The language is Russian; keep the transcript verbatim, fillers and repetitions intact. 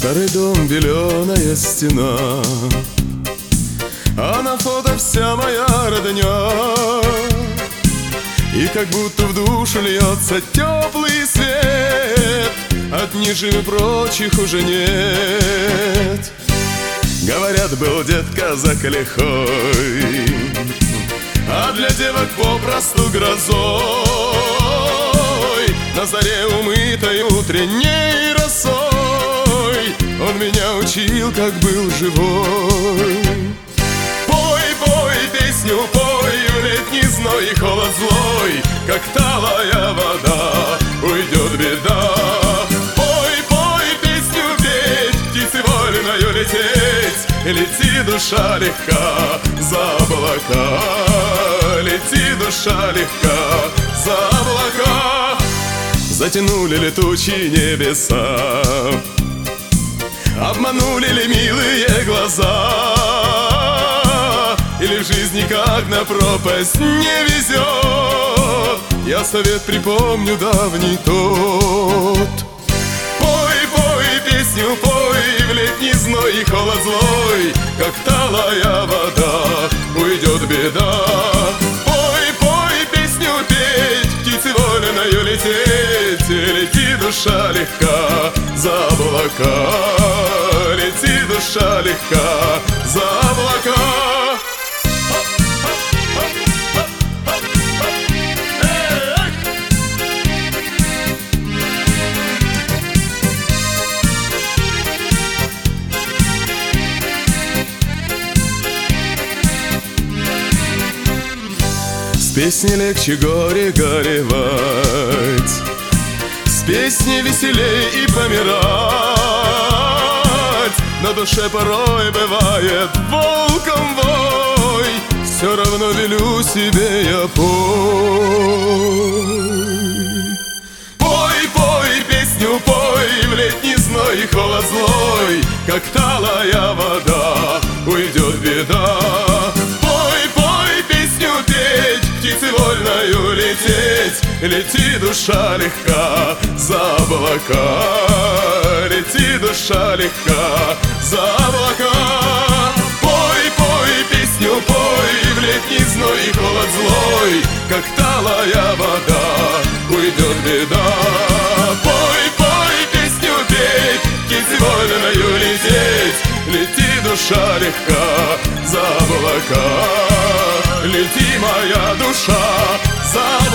Старый дом, беленая стена, а на фото вся моя родня. И как будто в душу льется теплый свет, от нижней прочих уже нет. Говорят, был дед казак лихой, а для девок попросту грозой. На заре умытой утренней росой он меня учил, как был живой. Пой, пой, песню пой, в летний зной и холод злой, как талая вода, уйдет беда. Пой, пой, песню петь, птицы вольною лететь, лети, душа легка за облака, лети, душа легка за облака. Затянули летучие небеса, обманули ли милые глаза, или в жизни как на пропасть не везет, я совет припомню давний тот. Пой, пой, песню пой, в летний зной и холод злой, как талая вода, уйдет беда. Пой, пой, песню петь, птицы вольною лететь, лети, душа легка за облака, лети, душа легка за облака. С песни легче горе горевать, с песни веселей и помирать. На душе порой бывает волком вой, все равно велю себе я пой. Пой, пой, песню пой, в летний зной и холод злой, как талая вода, уйдет беда. Птицы вольною лететь, лети, душа легка за облака, лети, душа легка за облака. Пой, пой, песню пой, в летний зной и холод злой, как талая вода, уйдет беда. Пой, пой, песню петь, птицы вольною лететь, лети, душа легка за облака, лети, моя душа за облака.